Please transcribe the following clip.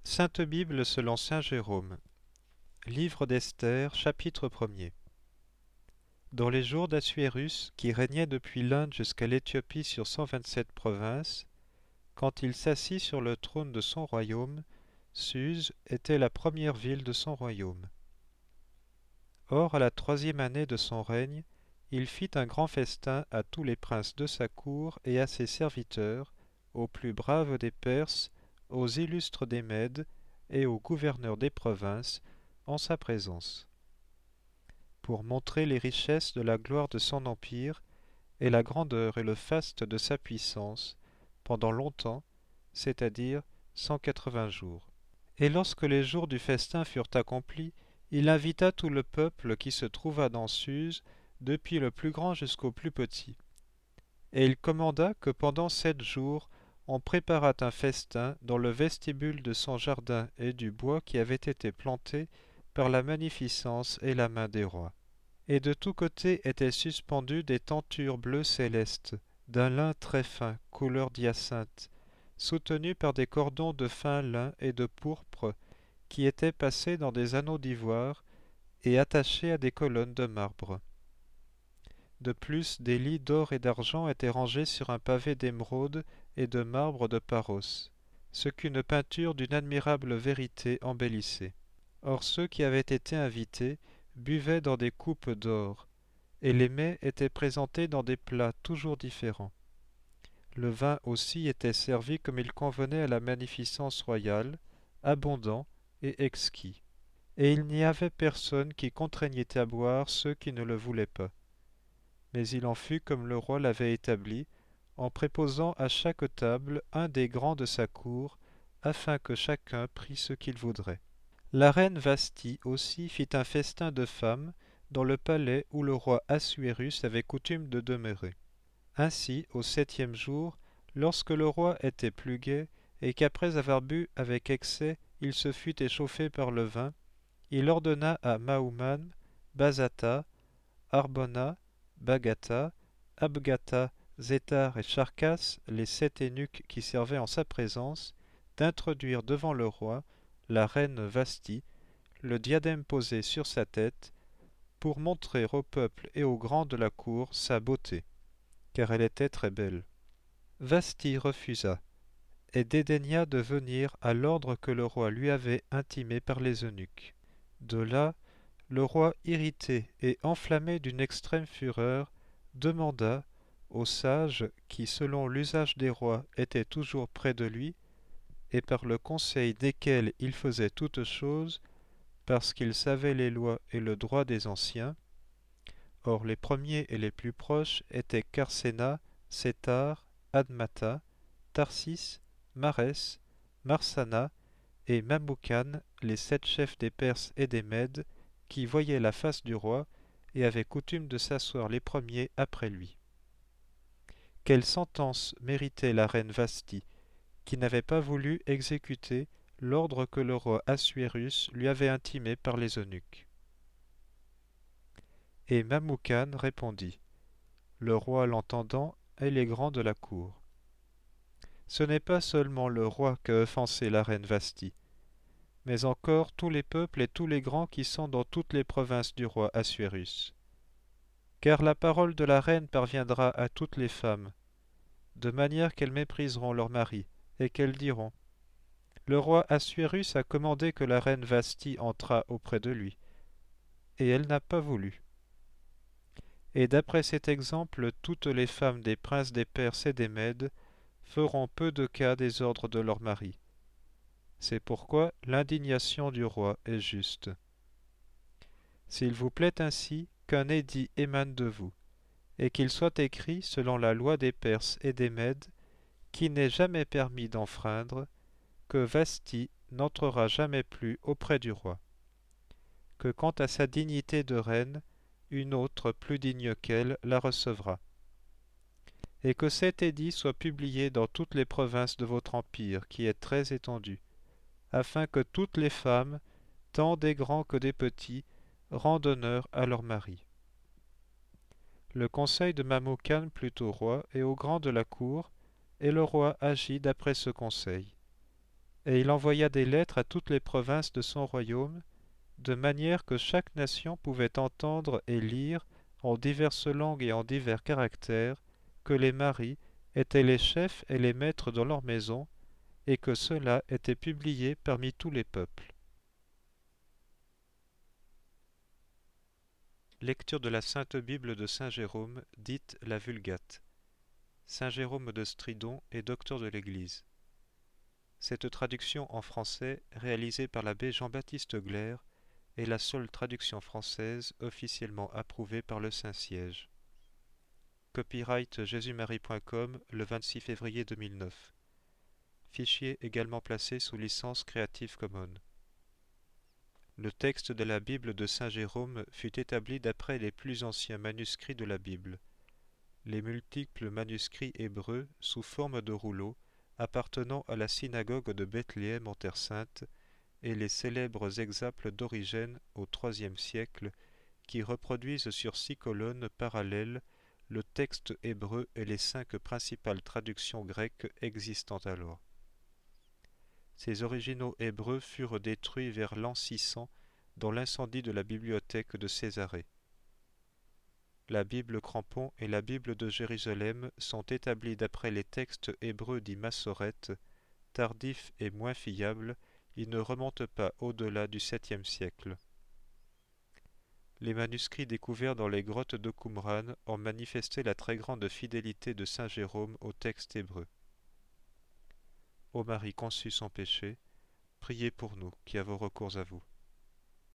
Sainte Bible selon saint Jérôme. Livre d'Esther, chapitre 1er. Dans les jours d'Assuérus, qui régnait depuis l'Inde jusqu'à l'Éthiopie sur 127 provinces, quand il s'assit sur le trône de son royaume, Suse était la première ville de son royaume. Or, à la 3e année de son règne, il fit un grand festin à tous les princes de sa cour et à ses serviteurs, aux plus braves des Perses, aux illustres des Mèdes et aux gouverneurs des provinces, en sa présence, pour montrer les richesses de la gloire de son empire et la grandeur et le faste de sa puissance, pendant longtemps, c'est-à-dire 180 jours. Et lorsque les jours du festin furent accomplis, il invita tout le peuple qui se trouva dans Suse, depuis le plus grand jusqu'au plus petit. Et il commanda que pendant 7 jours, on préparât un festin dans le vestibule de son jardin et du bois qui avait été planté par la magnificence et la main des rois. Et de tous côtés étaient suspendues des tentures bleues célestes, d'un lin très fin, couleur d'hyacinthe, soutenues par des cordons de fin lin et de pourpre, qui étaient passés dans des anneaux d'ivoire et attachés à des colonnes de marbre. De plus, des lits d'or et d'argent étaient rangés sur un pavé d'émeraude et de marbre de Paros, ce qu'une peinture d'une admirable vérité embellissait. Or ceux qui avaient été invités buvaient dans des coupes d'or, et les mets étaient présentés dans des plats toujours différents. Le vin aussi était servi comme il convenait à la magnificence royale, abondant et exquis. Et il n'y avait personne qui contraignait à boire ceux qui ne le voulaient pas. Mais il en fut comme le roi l'avait établi, en préposant à chaque table un des grands de sa cour, afin que chacun prît ce qu'il voudrait. La reine Vasthi aussi fit un festin de femmes dans le palais où le roi Assuérus avait coutume de demeurer. Ainsi, au 7e jour, lorsque le roi était plus gai, et qu'après avoir bu avec excès, il se fut échauffé par le vin, il ordonna à Maouman, Bazata, Arbona, Bagata, Abgata, Zétar et Charcas, les 7 eunuques qui servaient en sa présence, d'introduire devant le roi la reine Vasthi, le diadème posé sur sa tête, pour montrer au peuple et aux grands de la cour sa beauté, car elle était très belle. Vasthi refusa, et dédaigna de venir à l'ordre que le roi lui avait intimé par les eunuques. De là, le roi, irrité et enflammé d'une extrême fureur, demanda aux sages qui, selon l'usage des rois, étaient toujours près de lui, et par le conseil desquels il faisait toutes choses, parce qu'il savait les lois et le droit des anciens. Or les premiers et les plus proches étaient Carcéna, Sétar, Admata, Tarsis, Marès, Marsana et Mamoukan, les 7 chefs des Perses et des Mèdes, qui voyaient la face du roi et avaient coutume de s'asseoir les premiers après lui. Quelle sentence méritait la reine Vasthi, qui n'avait pas voulu exécuter l'ordre que le roi Assuérus lui avait intimé par les eunuques. Et Mamoukan répondit, le roi l'entendant et les grands de la cour. Ce n'est pas seulement le roi qu'a offensé la reine Vasthi, mais encore tous les peuples et tous les grands qui sont dans toutes les provinces du roi Assuérus. Car la parole de la reine parviendra à toutes les femmes, de manière qu'elles mépriseront leurs maris, et qu'elles diront « Le roi Assuérus a commandé que la reine Vasthi entrât auprès de lui, et elle n'a pas voulu. » Et d'après cet exemple, toutes les femmes des princes des Perses et des Mèdes feront peu de cas des ordres de leurs maris. C'est pourquoi l'indignation du roi est juste. S'il vous plaît ainsi qu'un édit émane de vous, et qu'il soit écrit selon la loi des Perses et des Mèdes, qui n'est jamais permis d'enfreindre, que Vasthi n'entrera jamais plus auprès du roi, que quant à sa dignité de reine, une autre plus digne qu'elle la recevra, et que cet édit soit publié dans toutes les provinces de votre empire, qui est très étendu, afin que toutes les femmes, tant des grands que des petits, rendent honneur à leur mari. Le conseil de Mamoukan plut au roi et aux grands de la cour, et le roi agit d'après ce conseil. Et il envoya des lettres à toutes les provinces de son royaume, de manière que chaque nation pouvait entendre et lire en diverses langues et en divers caractères que les maris étaient les chefs et les maîtres dans leur maison, et que cela était publié parmi tous les peuples. Lecture de la Sainte Bible de Saint Jérôme, dite la Vulgate. Saint Jérôme de Stridon est docteur de l'Église. Cette traduction en français, réalisée par l'abbé Jean-Baptiste Glaire, est la seule traduction française officiellement approuvée par le Saint-Siège. Copyright jésusmarie.com le 26 février 2009. Fichier également placé sous licence Creative Commons. Le texte de la Bible de Saint Jérôme fut établi d'après les plus anciens manuscrits de la Bible. Les multiples manuscrits hébreux sous forme de rouleaux appartenant à la synagogue de Bethléem en Terre Sainte et les célèbres exaples d'Origène au IIIe siècle qui reproduisent sur 6 colonnes parallèles le texte hébreu et les 5 principales traductions grecques existant alors. Ces originaux hébreux furent détruits vers l'an 600 dans l'incendie de la bibliothèque de Césarée. La Bible Crampon et la Bible de Jérusalem sont établies d'après les textes hébreux dits Massorètes, tardifs et moins fiables, ils ne remontent pas au-delà du 7e siècle. Les manuscrits découverts dans les grottes de Qumran ont manifesté la très grande fidélité de saint Jérôme au texte hébreu. Ô Marie conçue sans péché, priez pour nous qui avons recours à vous.